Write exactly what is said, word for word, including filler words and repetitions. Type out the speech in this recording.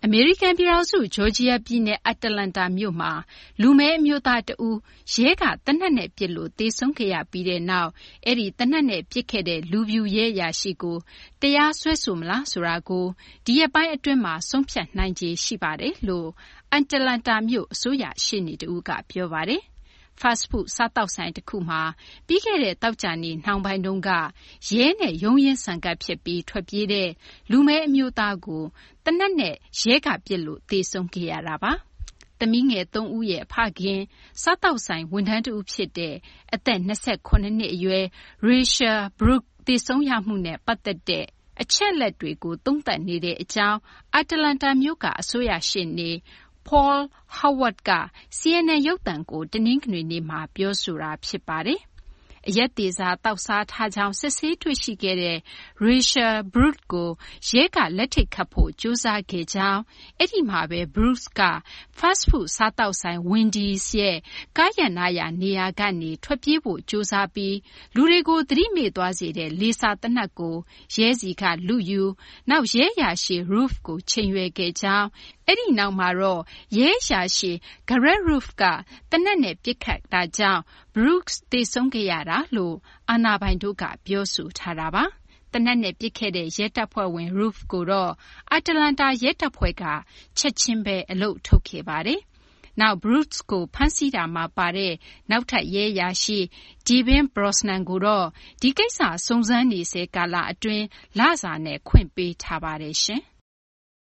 အမေရိကန်ပြည်ထောင်စုဂျော်ဂျီယာပြည်နယ်အတ္တလန္တာမြို့မှာလူမည်းအမျိုးသားတဦးရဲကသေနတ်နဲ့ပစ်လို့သေဆုံးခဲ့ရပြီးတဲ့နောက်အဲ့ဒီသေနတ်နဲ့ပစ်ခဲ့တဲ့လူပြူရဲအရာရှိကိုတရားစွဲဆိုမလားဆိုတာကိုဒီရက်ပိုင်းအတွင်းမှာဆုံးဖြတ်နိုင်ခြေရှိပါတယ်လို့အတ္တလန္တာမြို့အစိုးရရှေ့နေတဦးကပြောပါတယ်။ fast food စားတောက်ဆိုင်တစ်ခုမှာပြီးခဲ့တဲ့တောက်ကြနေ့နှောင်းပိုင်းတုန်းကရဲနဲ့ရုံးရင်ဆန်ကပ်ဖြစ်ပြီးထွက်ပြေးတဲ့လူမဲအမျိုးသားကိုတနက်နဲ့ရဲကပြစ်လို့သေဆုံးခဲ့ရတာပါ။သမီးငယ်သုံးဦးရဲ့ဖခင်စားတောက်ဆိုင်ဝန်ထမ်းတဦးဖြစ်တဲ့အသက်၂၉နှစ်အရွယ် Rachel Brooks သေဆုံးရမှုနဲ့ပတ်သက်တဲ့အချက်လက်တွေကိုသုံးသပ်နေတဲ့အကြောင်းအတ္တလန္တာမြို့ကအစိုးရရှေ့နေ Paul Howard က စီ အန် အန် ရုပ်သံကိုတနင်္ဂနွေနေ့မှာပြောဆိုတာဖြစ်ပါတယ်။အရက်သေစာတောက်စားထားကြောင်းစစ်ဆေးတွေ့ရှိခဲ့တဲ့ Rachel Brooks ကိုရဲကလက်ထိတ်ခတ်ဖို့ကြိုးစားခဲ့ကြောင်းအဲ့ဒီမှာပဲ Brooks က fast food စားတောက်ဆိုင် Wendy's ရဲ့ကားရပ်နားရာနေရာကနေထွက်ပြေးဖို့ကြိုးစားပြီးလူတွေကိုသတိမေ့သွားစေတဲ့လေဆာသေနတ်ကိုရဲစီကလုယူနောက်ရဲအရာရှိ Roof ကိုချိန်ရွယ်ခဲ့ကြောင်းအဲ့ဒီနောက်မှာတော့ရဲအရာရှိ Garrett Roof ကသေနတ်နဲ့ပစ်ခတ်တာကြောင့် Brooks သေဆုံးခဲ့ရတာလို့အာဏာပိုင်တို့ကပြောဆိုထားတာပါ။သေနတ်နဲ့ပစ်ခဲ့တဲ့ရဲတပ်ဖွဲ့ဝင် Roof ကိုတော့အတ္တလန္တာရဲတပ်ဖွဲ့ကချက်ချင်းပဲအလုပ်ထုတ်ခဲ့ပါတယ်။နောက် Brooks ကိုဖမ်းဆီးတာမှာပါတဲ့နောက်ထပ်ရဲအရာရှိ Devin Brosnan ကိုတော့ဒီကိစ္စစုံစမ်းနေဆဲကာလအတွင်းလစာနဲ့ခွင့်ပေးထားပါတယ်ရှင်။